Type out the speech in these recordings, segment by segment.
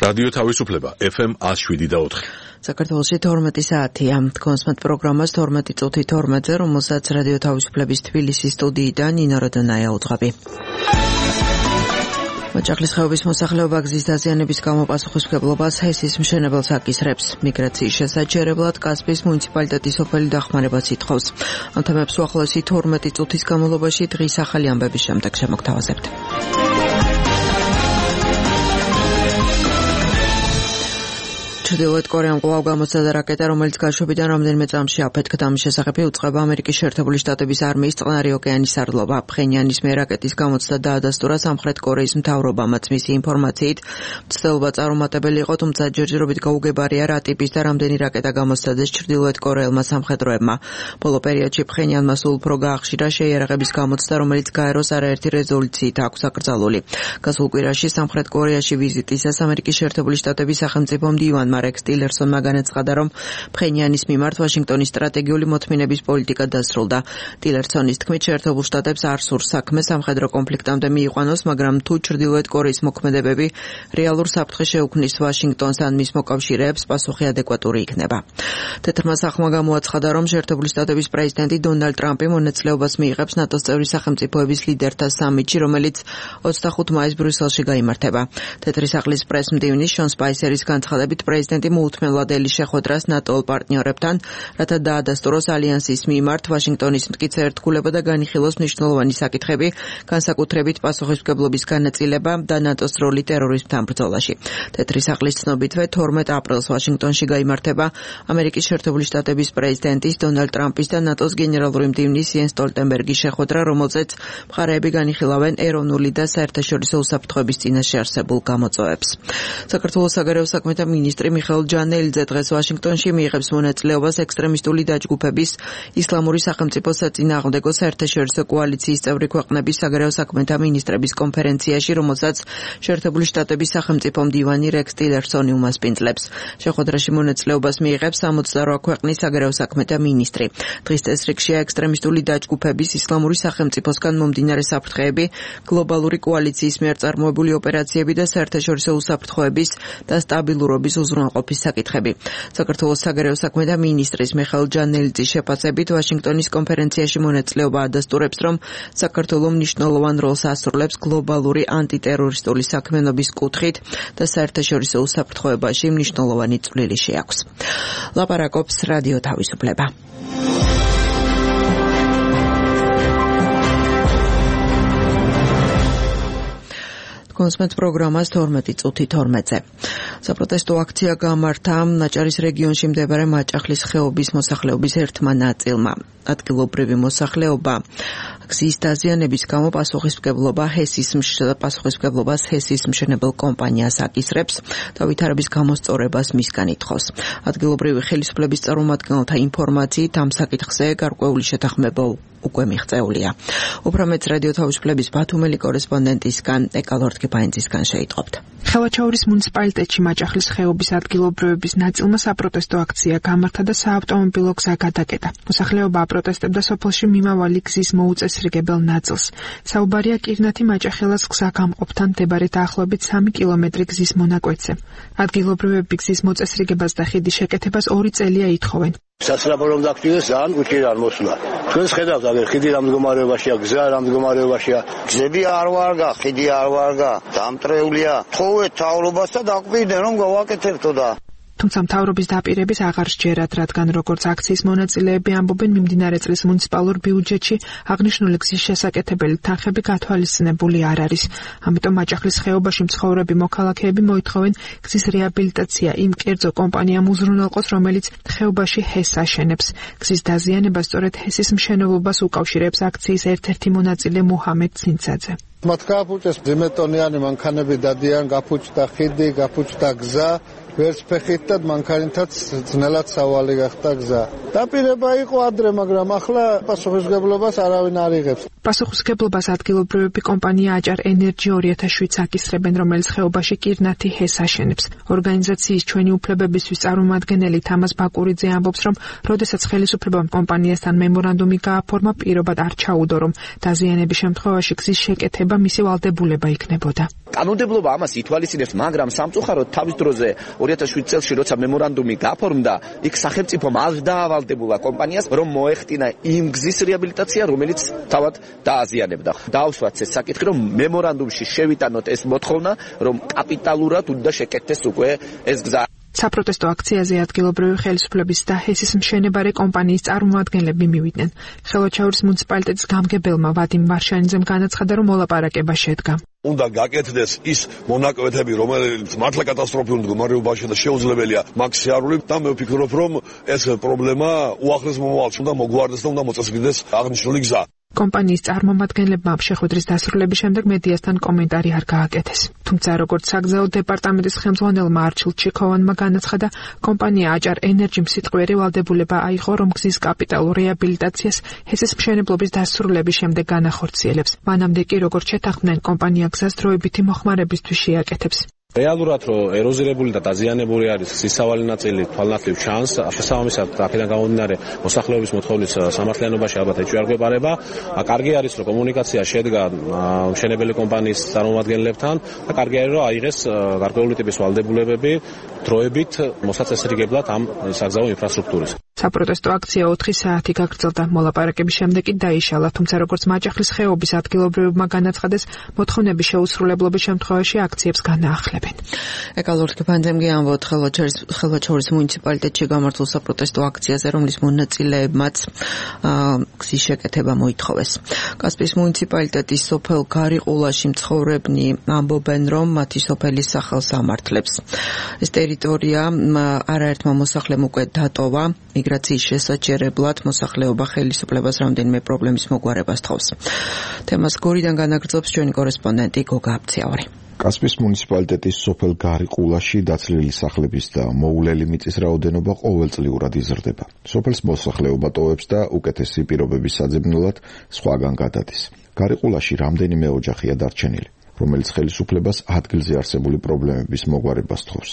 რადიო თავისუფლება FM 107.4. საქართველოში 12 საათია. კონსმეთ პროგრამას 12 წუთი 12-ზე, რომელსაც რადიო თავისუფლების თბილისის სტუდიიდან ნინო როდონაია უძღვები. მოჭახლის ხეობის მოსახლეობა გზის დაზიანების გამო პასუხისმგებლობას ჰესის მშენებელს აკისრებს. მიგრაციის შესაჩერებლად კასპიის მუნიციპალიტეტის სოფელი დახმარებას ითხოვს. ამ თემებს უახლოესი 12 წუთის განმავლობაში დღის ახალი ამბების შემდეგ შემოგთავაზებთ. ჩრდილოეთ კორეამ კვლავ გამოსცადა რაკეტა, რომელიც გაშვებიდან რამდენიმე წამში აფეთქდა. ამის შესახებ უწყება ამერიკის შეერთებული შტატების არმიის წყნარი ოკეანის სარდლობა. ფხენიანის მიერ რაკეტის გამოცდა დაადასტურა სამხრეთ კორეის მთავრობამაც. მისი ინფორმაციით, მცდელობა წარუმატებელი იყო, თუმცა ჯერჯერობით გაუგებარია რა ტიპის და რამდენი რაკეტა გამოცდადეს ჩრდილოეთ კორეელმა სამხედროებმა. ბოლო პერიოდში ფხენიანმა სულ უფრო გაახშირა შეიარაღების გამოცდა, რომელიც გაეროს არაერთი რეზოლუციით აქვს აკრძალული. გასულ კვირაში სამხრეთ კორეაში ვიზიტისას ამერიკის შეერთებული შტატების სახელმწიფო მდივანმა რექს ტილერსონმა განაცხადა, რომ ფხენიანის მიმართ ვაშინგტონის სტრატეგიული მოთმინების პოლიტიკა დასრულდა. ტილერსონის თქმით, შეერთებულ შტატებს არ სურს საქმე სამხედრო კონფლიქტამდე მიიყვანოს, მაგრამ თუ ჩრდილოეთ კორეის მოქმედებები რეალურ საფრთხეს შეუქმნის ვაშინგტონს ან მის მოკავშირეებს, პასუხი ადეკვატური იქნება. თეთრმა სახმა გამოაცხადა, რომ შეერთებული შტატების პრეზიდენტი დონალდ ტრამპი მონაწილეობას მიიღებს ნატოს წევრი სახელმწიფოების ლიდერთა სამიტში, რომელიც 25 მაისს ბრიუსელში გაიმართება. თეთრი სახლის პრესმდივნის შონ სპაისერის განცხადებით, პრეზიდენტი მოუთმენლად ელის შეხვედრას ნატო პარტნიორებთან, რათა დაადასტუროს ალიანსის მიმართ ვაშინგტონის მტკიცე ერთგულება და განიხილოს მნიშვნელოვანი საკითხები, განსაკუთრებით პასუხისმგებლობის განაწილება და ნატოს როლი ტერორიზმთან ბრძოლაში. თეთრი სახლის ცნობითვე 12 აპრილს ვაშინგტონში გაიმართება ამერიკის შეერთებული შტატების პრეზიდენტის დონალდ ტრამპის და ნატოს გენერალური მდივნის იენს სტოლტენბერგის შეხვედრა, რომელზეც მხარეები განიხილავენ ეროვნული და საერთაშორისო უსაფრთხოების წინაშე არსებულ გამოწვევებს. საქართველოს საგარეო საქმეთა მინისტრი მიხეილ ჯანელიძე დღეს ვაშინგტონში მიიღებს მონაწილეობას ექსტრემისტული დაჯგუფების ისლამური სახელმწიფოს საწინააღმდეგო საერთაშორისო კოალიციის წევრი ქვეყნების საგარეო საქმეთა მინისტრების კონფერენციაში, რომელსაც შეერთებული შტატების სახელმწიფო მდივანი რექს ტილერსონი უმასპინძლებს. შეხვედრაში მონაწილეობას მიიღებს 68 ქვეყნის საგარეო საქმეთა მინისტრი. დღის წესრიგშია ექსტრემისტული დაჯგუფების ისლამური სახელმწიფოსგან მომდინარე საფრთხეები, გლობალური კოალიციის მიერ წარმოებული ოპერაციები და საერთაშორისო უსაფრთხოების და სტაბილურობის უზრუნველყოფის საკითხები. საქართველოს საგარეო საქმეთა მინისტრის მიხეილ ჯანელიძის შეფასებით, ვაშინგტონის კონფერენციაში მონაწილეობა ადასტურებს, რომ საქართველო მნიშვნელოვან როლს ასრულებს გლობალური ანტიტერორისტული საქმიანობის კუთხით და საერთაშორისო უსაფრთხოებაში მნიშვნელოვანი წვლილი შეაქვს. ლაპარაკობს რადიო თავისუფლება. კონსმეთ პროგრამას 12 წუთი 12-ზე. საპროტესტო აქცია გამართა ნაჭარის რეგიონში მდებარე მაჭახლის ხეობის მოსახლეობის ერთმა ნაწილმა. ადგილობრივი მოსახლეობა გზის დაზიანების გამო პასუხისმგებლობას ჰესის მშენებელ კომპანიას აკისრებს და ვითარების გამოსწორებას მისგან ითხოვს. ადგილობრივი ხელისუფლების წარმომადგენელთა ინფორმაციით, ამ საკითხზე გარკვეული შეთანხმება უკვე მიღწეულია. უფრო მეც რადიო თავისუფლების ბათუმელი კორესპონდენტისგან ეკალორდკიპაინძისგან შეიტყობთ. ხელვაჩაურის მუნიციპალიტეტში მაჭახლის ხეობის ადგილობრივების ნაწილმა საპროტესტო აქცია გამართა და საავტომობილო გზა გადაკეტა. მოსახლეობა აპროტესტებდა სოფელში მიმავალი გზის მოუწესრიგებელ ნაწილს. საუბარია კირნათი მაჭახელას გზა გამყოფთან მდებარე დაახლოებით 3 კილომეტრი გზის მონაკვეთზე. ადგილობრივები გზის მოწესრიგებას და ხიდის შეკეთებას 2 წელია ითხოვენ. სასწრაფო რომ დაგჭირდეს ძალიან უჭირან მოსვლა. ჩვენს ხედავთ, აგერ ხიდი რამ მდგომარეობაშია, გზა რამ მდგომარეობაშია. გზები არ ვარგა, ხიდი არ ვარგა, დამტრეულია. თხოვეთ მთავრობას და დაგვიდნენ რომ გავაკეთებთო და თუმცა მთავრობის დაპირების აღარ სჯერათ, რადგან როგორც აქციის მონაწილეები ამბობენ, მიმდინარე წლის მუნიციპალურ ბიუჯეტში აღნიშნული გზის შესაკეთებელი თანხები გათვალისწინებული არ არის. ამიტომ მაჭახლის ხეობაში მცხოვრები მოქალაქეები მოითხოვენ გზის რეაბილიტაცია იმ კერძო კომპანიამ უზრუნველყოს, რომელიც ხეობაში ჰესს აშენებს. გზის დაზიანება სწორედ ჰესის მშენებლობას უკავშირებს აქციის ერთ-ერთი მონაწილე მუჰამედ ცინცაძე. მათ გააფუჭეს ზემეტონიანი მანქანები დადიან, გაფუჭდა ხიდი, გაფუჭდა გზა. ვერც ფეხით და მანქანითაც ძნელად სავალი გახდა გზა. დაპირება იყო ადრე, მაგრამ ახლა პასუხისმგებლობას არავინ არ იღებს. პასუხისმგებლობას ადგილობრივები კომპანია აჭარ ენერჯი 2007-ს აკისრებენ, რომელიც ხეობაში კირნათი ჰეს აშენებს. ორგანიზაციის ჩვენი უფლებებისთვის წარმომადგენელი თამაზ ბაკურიძე ამბობს, რომ როდესაც ხელისუფლებამ კომპანიასთან მემორანდუმი გააფორმა, პირობად არ ჩაუდო, რომ დაზიანების შემთხვევაში გზის შეკეთება მისი ვალდებულება იქნებოდა. კანონმდებლობა ამას ითვალისწინებს, მაგრამ სამწუხაროდ თავის დროზე 2007 წელს როცა მემორანდუმი გაფორმდა, იქ სახელმწიფომ არ დაავალდებულა კომპანიას, რომ მოეხტინა იმ გზის რეაბილიტაცია, რომელიც თავად დააზიანებდა. დაუსვათ ეს საკითხი, რომ მემორანდუმში შევიტანოთ ეს მოთხოვნა, რომ კაპიტალურად უნდა შეკეთდეს უკვე ეს გზა. საპროტესტო აქციაზე ადგილობრივი ხელისუფლების და ჰესის მშენებარე კომპანიის წარმომადგენლები მივიდნენ. ხელოჩაურის მუნიციპალიტეტის გამგებელმა ვადიმ ვარშანიძემ განაცხადა, რომ მოლაპარაკება შედგა. უნდა გაკეთდეს ის მონაკვეთები, რომელიც მართლა კატასტროფულ მდგომარეობაშია და შეუძლებელია მაქსიარული და მე ვფიქრობ, რომ ეს პრობლემა უახლეს მომავალში უნდა მოგვარდეს და უნდა მოწესრიგდეს აღნიშნული გზა. კომპანიის წარმომადგენლებმა შეხვედრის დასრულების შემდეგ მედიასთან კომენტარი არ გააკეთეს. თუმცა როგორც საგზაო დეპარტამენტის ხელმძღვანელმა არჩილ ჩიქოვანმა განაცხადა, კომპანია აჭარ ენერჯიმ სიტყვიერი ვალდებულება აიღო, რომ გზის კაპიტალურ რეაბილიტაციას ჰესის მშენებლობის დასრულების შემდეგ განახორციელებს. მანამდე კი როგორც შეთანხმდნენ, კომპანია გზას დროებითი მოხმარებისთვის შეაკეთებს. რეალურად რომ ეროზირებული და დაზიანებული არის სისავალი ნაწილი თვალნათლივ ჩანს, შესაბამისად აქედან გამომდინარე მოსახლეობის მოთხოვნის სამართლიანობაში ალბათ ეჭვი არ გვეპარება. კარგი არის რომ კომუნიკაცია შედგა მშენებელი კომპანიის წარმომადგენლებთან და კარგი არის რომ აიღეს გარკვეული ტიპის ვალდებულებები დროებით მოსაწესრიგებლად ამ საგზაო ინფრასტრუქტურის. საპროტესტო აქცია 4 საათი გაგრძელდა. მოლაპარაკების შემდეგ კი დაიშალა, თუმცა როგორც მაჭახლის ხეობის ადგილობრივებმა განაცხადეს, მოთხოვნების შეუსრულებლობის შემთხვევაში აქციებს განაახლებენ. ეკალორთკი პანდემია ამბობთ ხელვაჩაურის მუნიციპალიტეტში გამართულ საპროტესტო აქციაზე, რომლის მონაწილეებმაც გზის შეკეთება მოითხოვეს. კასპიის მუნიციპალიტეტის სოფელ გარიყულაში მცხოვრებნი ამბობენ, რომ მათი სოფელის სახელს ამართლებს. ეს ტერიტორია არაერთმა მოსახლემ უკვე დატოვა. მიგრაციის შესაჩერებლად მოსახლეობა ხელისუფლებას რამდენიმე პრობლემის მოგვარებას თხოვს. თემას გორიდან განაგრძობს ჩვენი კორესპონდენტი გოგა აბციავარი. კასპიის მუნიციპალიტეტის სოფელ გარიყულაში დაცლილი სახლების და მოულელი მიწის რაოდენობა ყოველწლიურად იზრდება. სოფელს მოსახლეობა ტოვებს და უკეთესი პირობების საძებნელად სხვაგან გადადის. გარიყულაში რამდენიმე ოჯახია დარჩენილი, რომელიც ხელისუფლებას ადგილზე არსებული პრობლემების მოგვარებას თხოვს.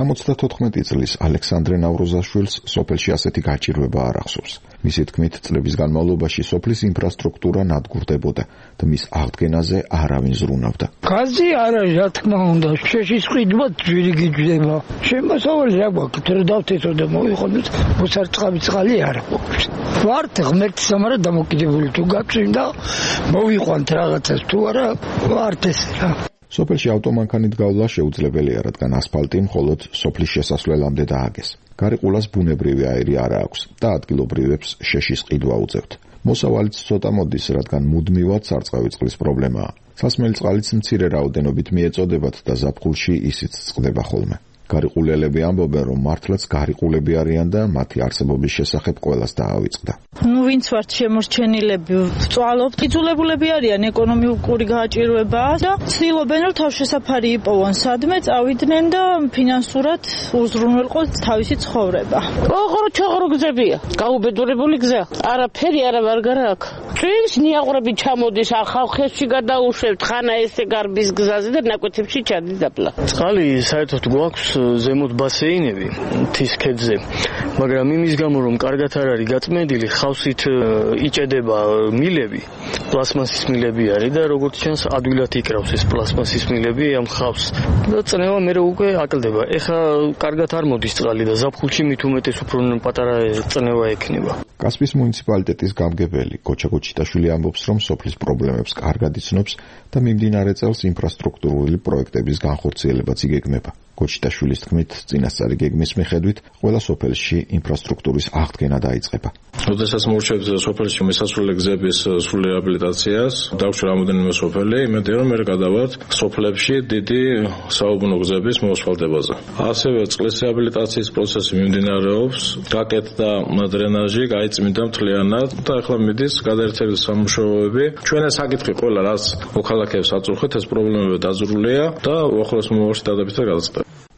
74 წლის ალექსანდრე ნავროზაშვილს სოფელში ასეთი გაჭირვება არ ახსოვს. მისი თქმით, წლების განმავლობაში სოფლის ინფრასტრუქტურა ნადგურდებოდა და მის აღდგენაზე არავინ ზრუნავდა. გაზი არა, რა თქმა უნდა, შეშის ყიდვა ძვირი გიჯდება. შემოსავალი რა გვაქვს, რომ დავთესო და მოვიხონოთ, მოსარწყავი წყალი არ აქვს. ვართ ღმერთის ამარა დამოკიდებული, თუ გაჩნდა მოვიყვანთ რაღაცას, თუ არა, ვართ ეს რა. სოფელში ავტომანქანით გავლა შეუძლებელია, რადგან ასფალტი მხოლოდ სოფლის შესასვლელამდე დააგეს. გარიყულას ბუნებრივი აირი არ აქვს და ადგილობრივებს შეშის ყიდვა უწევთ. მოსავალიც ცოტა მოდის, რადგან მუდმივად სარწყავი წყლის პრობლემაა. სასმელი წყალიც მცირე რაოდენობით მიეწოდებათ და ზაფხულში ისიც წყდება ხოლმე. გარიყულელები ამბობენ, რომ მართლაც გარიყულები არიან და მათი არსებობის შესახებ ყველას დაავიწყდა. ვინც ვართ შემორჩენილები, ვწვალობთ, იძულებულები არიან ეკონომიკური გააჭირვება და ცდილობენ, რომ თავშესაფარი იპოვონ სადმე, წავიდნენ და ფინანსურად უზრუნველყოს თავისი ცხოვრება. ოღონდ გზებია, გაუბედურებული გზა. არაფერი არა ვარგარა აქ. წვიმს ნიაღვრები ჩამოდის, ხალხებში გადაუშვებთ, ხანა ესე გარბის გზაზე და ნაკვეთებში ჩადის დაბლა. წყალი საერთოდ გვაქვს ზემოთ ბასეინები მთის ქედზე, მაგრამ იმის გამო რომ კარგად არ არის გაწმენდილი, ხავსით იჭედება მილები, პლასმასის მილები არის და როგორც ჩანს ადვილად იკრავს ეს პლასმასის მილები ამ ხავს და წნევა მერე უკვე აკლდება. ეხა კარგად არ მოდის წყალი და ზაფხულში მით უმეტეს უფრო პატარა წნევა ექნება. კასპიის მუნიციპალიტეტის გამგებელი გოჩა გოჩიტაშვილი ამბობს, რომ სოფლის პრობლემებს კარგად იცნობს და მიმდინარე წელს ინფრასტრუქტურული პროექტების განხორციელებაც იგეგმება. გოჩიტაშვილის თქმით, წინასწარი გეგმის მიხედვით, ყველა სოფელში ინფრასტრუქტურის აღდგენა დაიწყება. როდესაც მორჩებთ სოფელში მესასვლელი გზების სრული რეაბილიტაციას, დაგვჭირ რამოდენიმე სოფელი, იმედია რომ მე გადავართ სოფლებში დიდი საუბნო გზების მოასფალტებაზე. ასევე წყლის რეაბილიტაციის პროცესი მიმდინარეობს, გაკეთდა დრენაჟი, გაიწმინდა მთლიანად და ახლა მიდის გადაერთების სამუშაოები. ჩვენ ეს საკითხი ყველა რაც მოქალაქეებს აწუხეთ, ეს პრობლემები დაძრულია და უახლოეს მომავალში დადებითად გადაწყდება.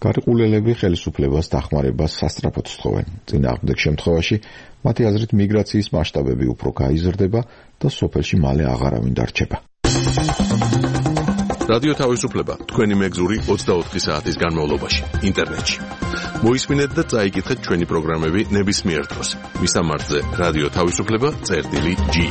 გარიყულელები ხელისუფლებას დახმარებას სასწრაფოდ სთხოვენ. წინააღმდეგ შემთხვევაში მათი აზრით მიგრაციის მასშტაბები უფრო გაიზრდება და სოფელში მალე აღარავინ დარჩება. რადიო თავისუფლება თქვენი მეგზური 24 საათის განმავლობაში ინტერნეტში. მოისმინეთ და წაიკითხეთ ჩვენი პროგრამები ნებისმიერ დროს. მისამართზე რადიო თავისუფლება.ge.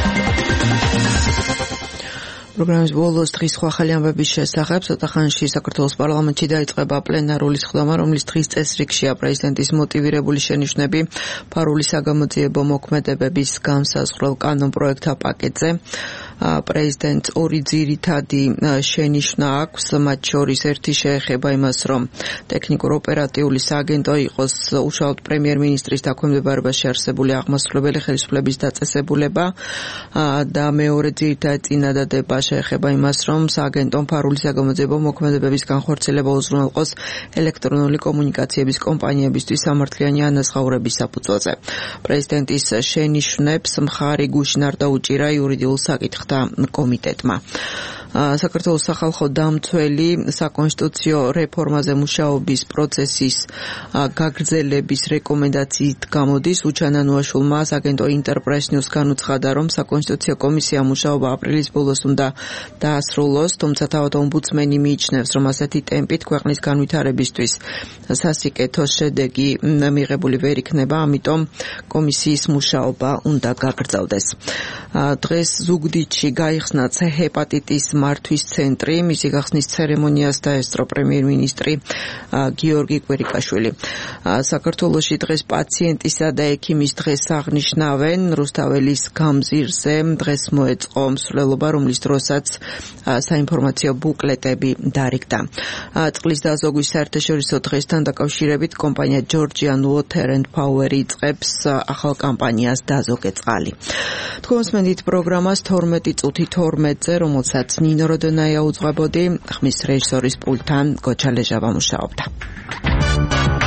პროგრამის ბოლოს დღის სხვა ახალი ამბების შესახებ ცოტა ხანში საქართველოს პარლამენტში დაიწყება პლენარული სხდომა, რომლის დღის წესრიგშია პრეზიდენტის მოტივირებული შენიშვნები ფარული საგამოძიებო მოქმედებების განსაზღვრელ კანონპროექტთა პაკეტზე. პრეზიდენტს ორი ძირითადი შენიშვნა აქვს, მათ შორის ერთი შეეხება იმას, რომ ტექნიკურ-ოპერატიული სააგენტო იყოს უშუალოდ პრემიერ-მინისტრის დაქვემდებარებაში არსებული აღმასრულებელი ხელისუფლების დაწესებულება და მეორე ძირითადი წინადადება შეეხება იმას, რომ სააგენტომ ფარული საგამოძიებო მოქმედებების განხორციელება უზრუნველყოს ელექტრონული კომუნიკაციების კომპანიებისთვის სამართლიანი ანაზღაურების საფუძველზე. პრეზიდენტის შენიშვნებს მხარი გუშინ არ დაუჭირა იურიდიულ საკითხთა კომიტეტმა. საქართველოს სახალხო დამცველი საკონსტიტუციო რეფორმაზე მუშაობის პროცესის გაგრძელების რეკომენდაციით გამოდის. უჩან ანუაშვილმა აგენტო ინტერპრეს ნიუს განუცხადა, რომ საკონსტიტუციო კომისია მუშაობა აპრილის ბოლოს უნდა დაასრულოს, თუმცა თავად ომბუდსმენი მიიჩნევს, რომ ასეთი ტემპით ქვეყნის განვითარებისთვის სასიკეთო შედეგი მიღებული ვერ იქნება, ამიტომ კომისიის მუშაობა უნდა გაგრძელდეს. დღეს ზუგდიდში გაიხსნა C ჰეპატიტის მართვის ცენტრი, მისი გახსნის ცერემონიას დაესწრო პრემიერ-მინისტრი გიორგი კვირიკაშვილი. საქართველოში დღეს პაციენტისა და ექიმის დღეს აღნიშნავენ. რუსთაველის გამზირზე დღეს მოეწყო მსვლელობა, რომლის დროსაც საინფორმაციო ბუკლეტები დარიგდა. წყლის დაზოგვის საერთაშორისო დღესთან დაკავშირებით კომპანია Georgian Water and Power იწყებს ახალ კამპანიას დაზოგე წყალი. თქვენს პროგრამას 12 წუთი 12-ზე, რომელსაც ნინო როდონაია უძღვებოდი, ხმის რეჟისორის პულტთან გოჩა ლეჟავა მუშაობდა.